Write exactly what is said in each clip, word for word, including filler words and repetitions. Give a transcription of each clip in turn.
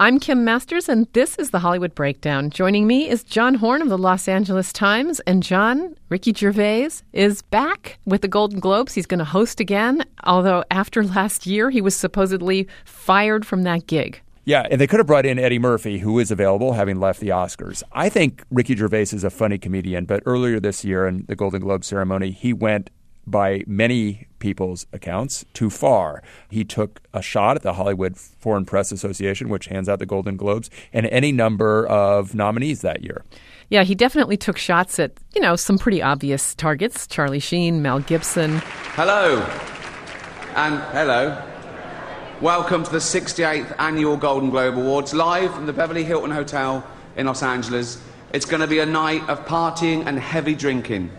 I'm Kim Masters, and this is the Hollywood Breakdown. Joining me is John Horn of the Los Angeles Times. And John, Ricky Gervais is back with the Golden Globes. He's going to host again, although after last year, he was supposedly fired from that gig. Yeah, and they could have brought in Eddie Murphy, who is available, having left the Oscars. I think Ricky Gervais is a funny comedian, but earlier this year in the Golden Globe ceremony, he went, by many people's accounts, too far. He took a shot at the Hollywood Foreign Press Association, which hands out the Golden Globes, and any number of nominees that year. Yeah, he definitely took shots at, you know, some pretty obvious targets. Charlie Sheen, Mel Gibson. Hello. And hello. Welcome to the sixty-eighth Annual Golden Globe Awards, live from the Beverly Hilton Hotel in Los Angeles. It's going to be a night of partying and heavy drinking.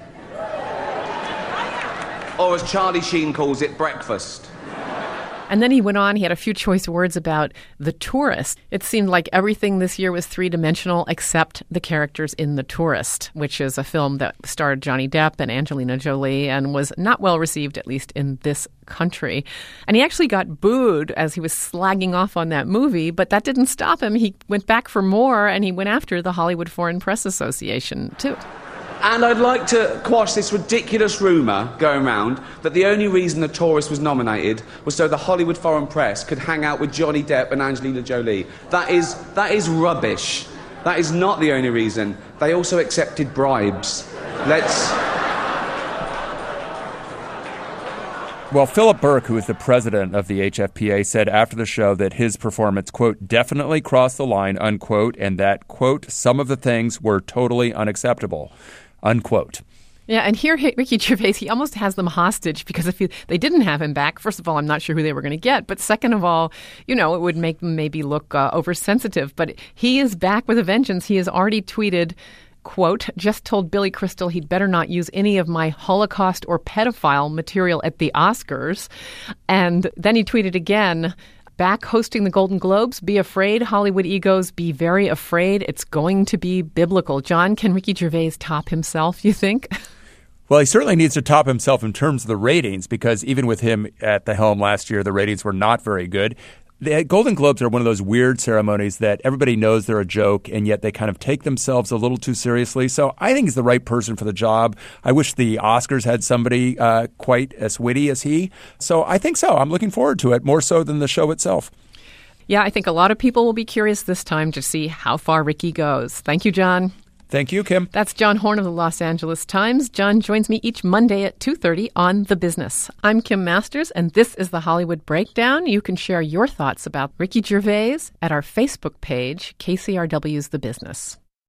Or as Charlie Sheen calls it, breakfast. And then he went on, he had a few choice words about The Tourist. It seemed like everything this year was three-dimensional except the characters in The Tourist, which is a film that starred Johnny Depp and Angelina Jolie and was not well received, at least in this country. And he actually got booed as he was slagging off on that movie, but that didn't stop him. He went back for more, and he went after the Hollywood Foreign Press Association, too. And I'd like to quash this ridiculous rumour going around that the only reason The Tourist was nominated was so the Hollywood Foreign Press could hang out with Johnny Depp and Angelina Jolie. That is, that is rubbish. That is not the only reason. They also accepted bribes. Let's... Well, Philip Burke, who is the president of the H F P A, said after the show that his performance, quote, definitely crossed the line, unquote, and that, quote, some of the things were totally unacceptable, unquote. Yeah, and here Ricky Gervais, he almost has them hostage because if he, they didn't have him back, first of all, I'm not sure who they were going to get. But second of all, you know, it would make them maybe look uh, oversensitive. But he is back with a vengeance. He has already tweeted, quote, just told Billy Crystal he'd better not use any of my Holocaust or pedophile material at the Oscars. And then he tweeted again, back hosting the Golden Globes, be afraid, Hollywood egos, be very afraid. It's going to be biblical. John, can Ricky Gervais top himself, you think? Well, he certainly needs to top himself in terms of the ratings, because even with him at the helm last year, the ratings were not very good. The Golden Globes are one of those weird ceremonies that everybody knows they're a joke, and yet they kind of take themselves a little too seriously. So I think he's the right person for the job. I wish the Oscars had somebody uh, quite as witty as he. So I think so. I'm looking forward to it, more so than the show itself. Yeah, I think a lot of people will be curious this time to see how far Ricky goes. Thank you, John. Thank you, Kim. That's John Horn of the Los Angeles Times. John joins me each Monday at two thirty on The Business. I'm Kim Masters, and this is the Hollywood Breakdown. You can share your thoughts about Ricky Gervais at our Facebook page, K C R W's The Business.